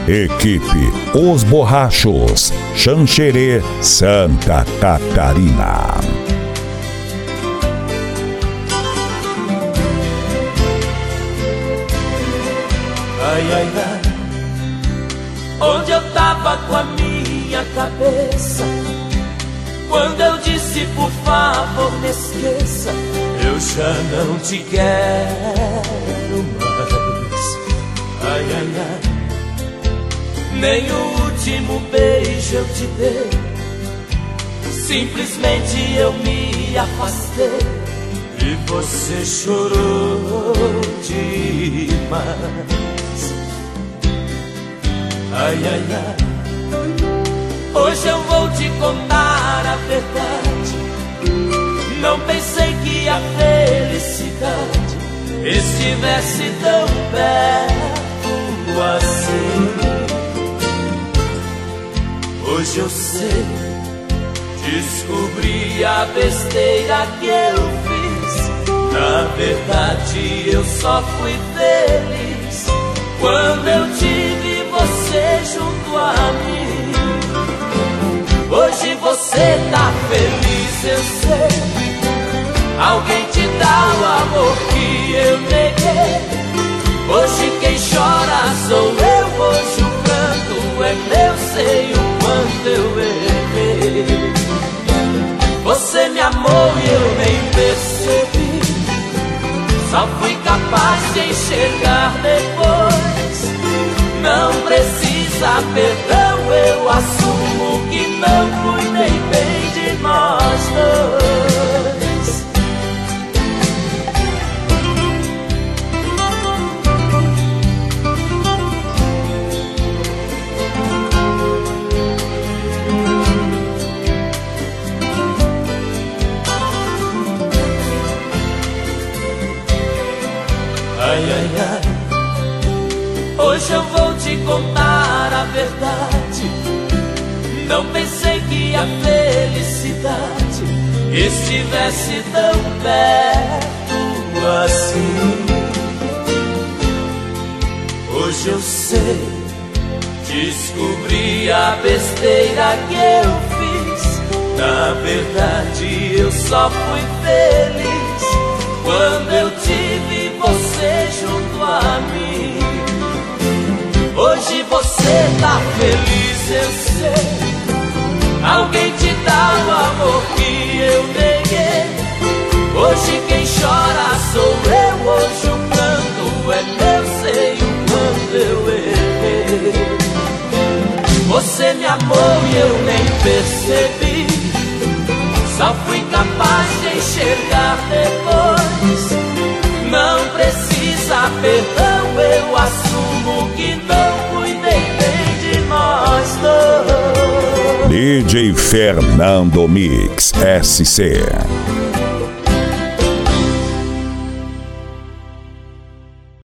Equipe Os Borrachos, Xanxerê, Santa Catarina. Ai, ai, ai, onde eu tava com a minha cabeça quando eu disse por favor me esqueça? Eu já não te quero mais. Ai, ai, ai, nem o último beijo eu te dei, simplesmente eu me afastei e você chorou demais. Ai, ai, ai, hoje eu vou te contar a verdade. Não pensei que a felicidade estivesse tão perto assim. Hoje eu sei, descobri a besteira que eu fiz. Na verdade eu só fui feliz quando eu tive você junto a mim. Hoje você tá feliz, eu sei. Alguém te dá o amor que eu neguei. Hoje quem chora sou eu. Hoje o pranto é meu, sei o quanto eu errei. Você me amou e eu nem percebi. Só fui capaz de enxergar depois. Não precisa perdão, eu assumo que não cuidei bem de nós dois. Ai, ai, ai, hoje eu vou te contar a verdade. Não pensei que a felicidade estivesse tão perto assim. Hoje eu sei, descobri a besteira que eu fiz. Na verdade eu só fui feliz quando eu tive você junto a mim. Hoje você tá feliz, eu sei. Alguém te dá o amor que eu neguei. Hoje quem chora sou eu. Hoje o pranto é meu, sei o quanto eu errei. Você me amou e eu nem percebi. Só fui capaz de enxergar depois. Não precisa perdão, eu assumo que não cuidei bem de nós dois. DJ Fernando Mix SC.